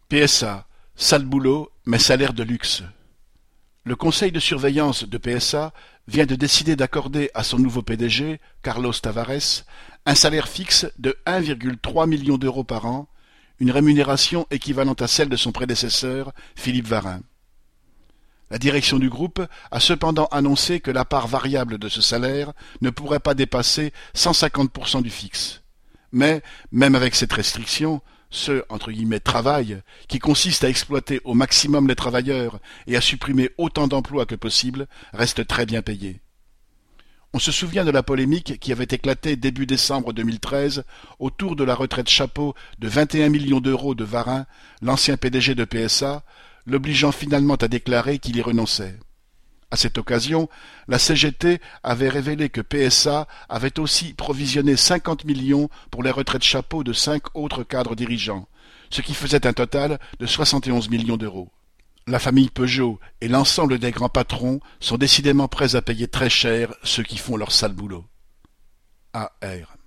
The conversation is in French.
PSA, sale boulot, mais salaire de luxe. Le conseil de surveillance de PSA vient de décider d'accorder à son nouveau PDG, Carlos Tavares, un salaire fixe de 1,3 million d'euros par an, une rémunération équivalente à celle de son prédécesseur, Philippe Varin. La direction du groupe a cependant annoncé que la part variable de ce salaire ne pourrait pas dépasser 150% du fixe. Mais, même avec cette restriction, ce « travail » qui consiste à exploiter au maximum les travailleurs et à supprimer autant d'emplois que possible, reste très bien payé. On se souvient de la polémique qui avait éclaté début décembre 2013 autour de la retraite chapeau de 21 millions d'euros de Varin, l'ancien PDG de PSA, l'obligeant finalement à déclarer qu'il y renonçait. À cette occasion, la CGT avait révélé que PSA avait aussi provisionné 50 millions pour les retraites chapeaux de 5 autres cadres dirigeants, ce qui faisait un total de 71 millions d'euros. La famille Peugeot et l'ensemble des grands patrons sont décidément prêts à payer très cher ceux qui font leur sale boulot. AR